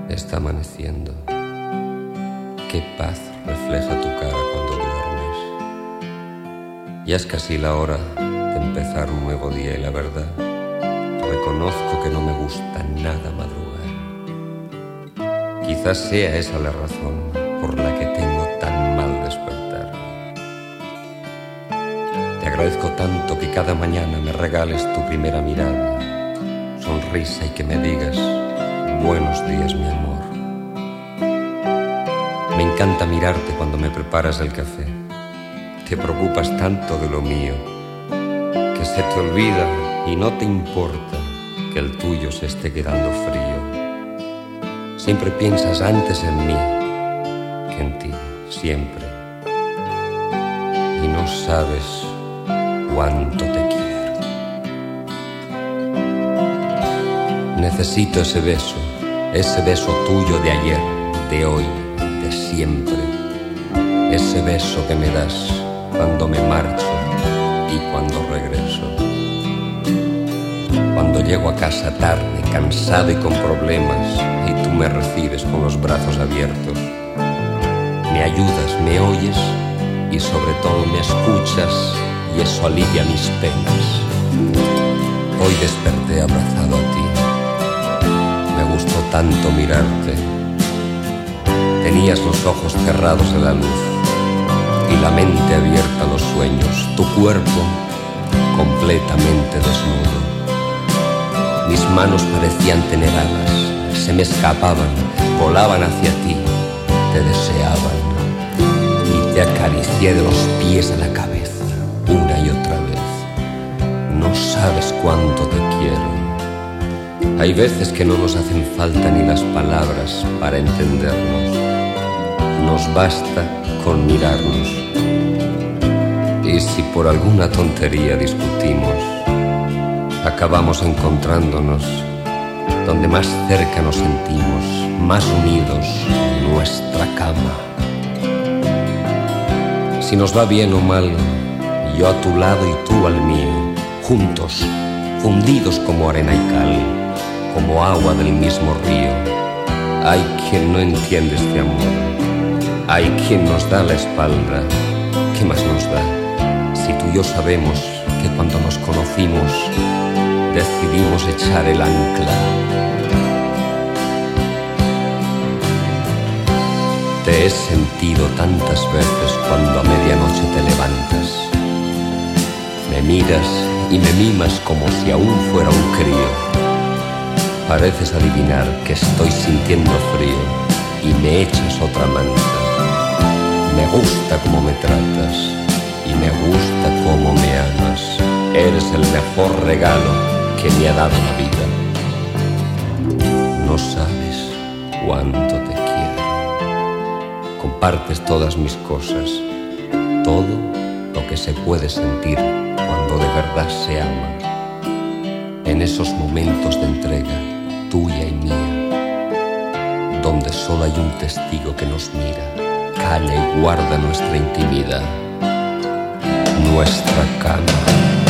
Está amaneciendo. Qué paz refleja tu cara cuando duermes. Ya es casi la hora de empezar un nuevo día y la verdad, reconozco que no me gusta nada madrugar. Quizás sea esa la razón por la que tengo tan mal despertar. Te agradezco tanto que cada mañana me regales tu primera mirada, sonrisa y que me digas buenos días, mi amor. Me encanta mirarte cuando me preparas el café. Te preocupas tanto de lo mío que se te olvida y no te importa que el tuyo se esté quedando frío. Siempre piensas antes en mí que en ti, siempre. Y no sabes cuánto te quiero. Necesito ese beso tuyo de ayer, de hoy, de siempre. Ese beso que me das cuando me marcho y cuando regreso. Cuando llego a casa tarde, cansado y con problemas, y tú me recibes con los brazos abiertos. Me ayudas, me oyes y sobre todo me escuchas, y eso alivia mis penas. Hoy desperté abrazado a ti. Me gustó tanto mirarte. Tenías los ojos cerrados a la luz y la mente abierta a los sueños, tu cuerpo completamente desnudo. Mis manos parecían tener alas, se me escapaban, volaban hacia ti, te deseaban y te acaricié de los pies a la cabeza, una y otra vez. No sabes cuánto te quiero. Hay veces que no nos hacen falta ni las palabras para entendernos. Nos basta con mirarnos. Y si por alguna tontería discutimos, acabamos encontrándonos donde más cerca nos sentimos, más unidos, nuestra cama. Si nos va bien o mal, yo a tu lado y tú al mío, juntos, fundidos como arena y cal, como agua del mismo río. Hay quien no entiende este amor, hay quien nos da la espalda. ¿Qué más nos da? Si tú y yo sabemos que cuando nos conocimos decidimos echar el ancla. Te he sentido tantas veces cuando a medianoche te levantas. Me miras y me mimas como si aún fuera un crío. Pareces adivinar que estoy sintiendo frío y me echas otra manta. Me gusta cómo me tratas y me gusta cómo me amas. Eres el mejor regalo que me ha dado la vida. No sabes cuánto te quiero. Compartes todas mis cosas, todo lo que se puede sentir cuando de verdad se ama. En esos momentos de entrega tuya y mía, donde solo hay un testigo que nos mira, calla y guarda nuestra intimidad, nuestra cama.